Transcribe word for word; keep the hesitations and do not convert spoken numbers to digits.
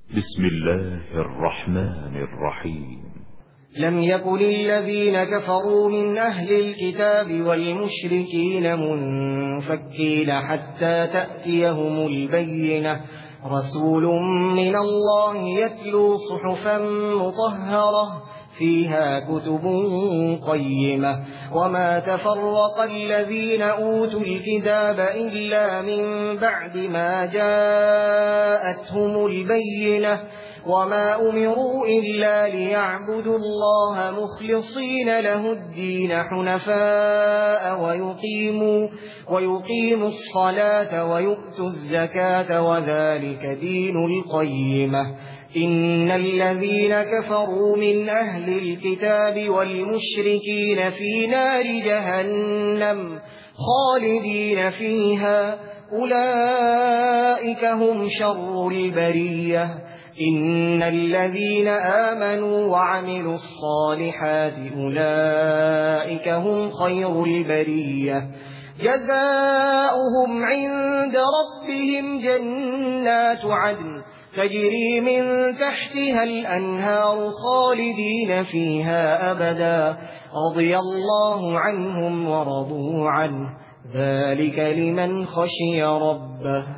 بسم الله الرحمن الرحيم. لم يكن الذين كفروا من أهل الكتاب والمشركين منفكين حتى تأتيهم البينة رسول من الله يتلو صحفا مطهرة فيها كتب قيمة وما تفرق الذين أوتوا الكتاب إلا من بعد ما جاءتهم البينة وما أمروا إلا ليعبدوا الله مخلصين له الدين حنفاء ويقيموا, ويقيموا الصلاة ويؤتوا الزكاة وذلك دين القيمة. إن الذين كفروا من أهل الكتاب والمشركين في نار جهنم خالدين فيها أولئك هم شر البرية. إن الذين آمنوا وعملوا الصالحات أولئك هم خير البرية. جزاؤهم عند ربهم جنات عدن تجري من تحتها الأنهار خالدين فيها أبدا رضي الله عنهم ورضوا عنه ذلك لمن خشي ربه.